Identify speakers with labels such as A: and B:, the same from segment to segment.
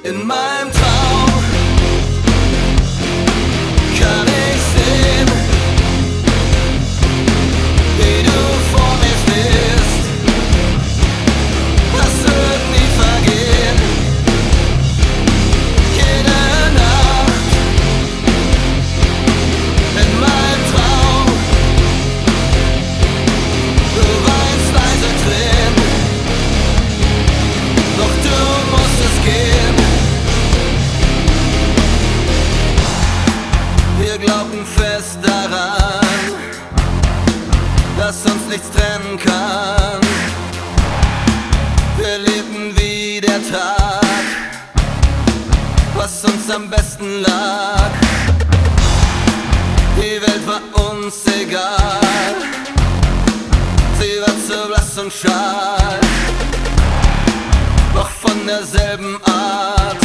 A: In meinem Traum kann ich sehen, wie du vor mir stehst. Das wird nie vergehen. Jede Nacht in meinem Traum. Du weinst leise Tränen, doch du musst es gehen. Wir glaubten fest daran, dass uns nichts trennen kann. Wir lebten wie der Tag, was uns am besten lag. Die Welt war uns egal, sie war zu blass und schal, doch von derselben Art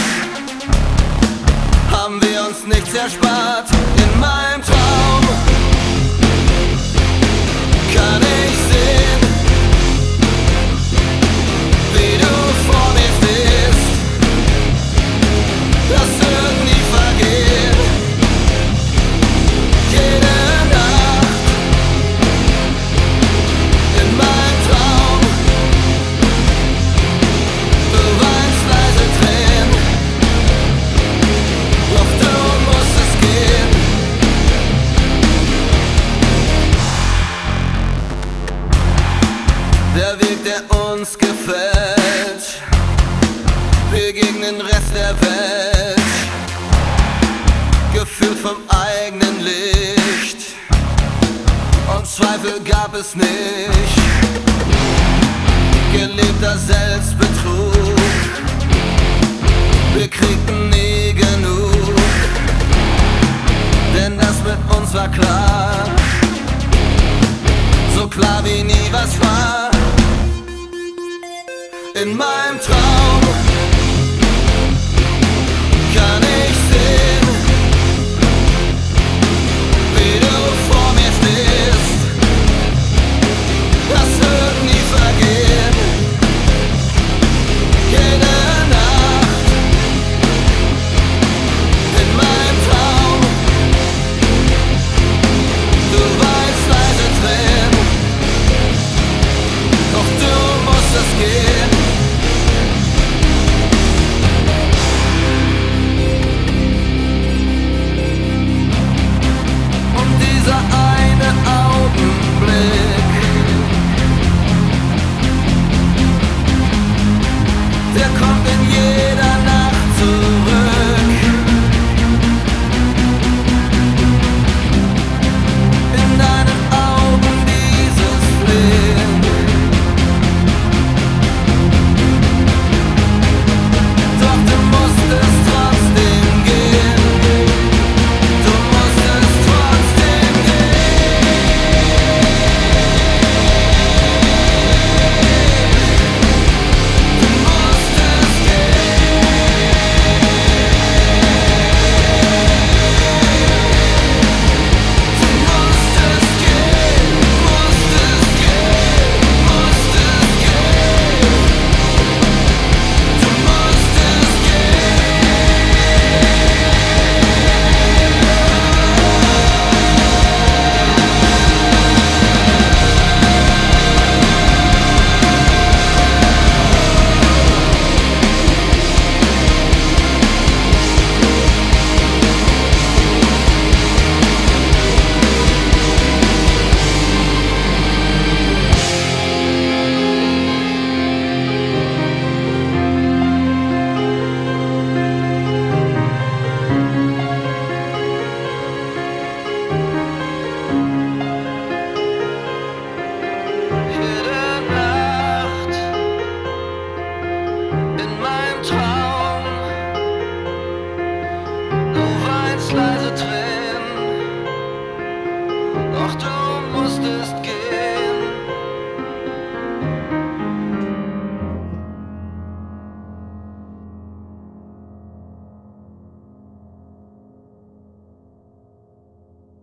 A: haben wir uns nichts erspart. In meinem Traum kann ich sehen, wie du vor mir stehst. Das wird nie vergehen. Jede Nacht in meinem Traum. Du weinst leise Tränen, doch du musst es gehen. Der Weg, der uns gefällt, wir gegen den Rest der Welt, geführt vom eigenen Licht, und Zweifel gab es nicht, gelebter Selbstbetrug.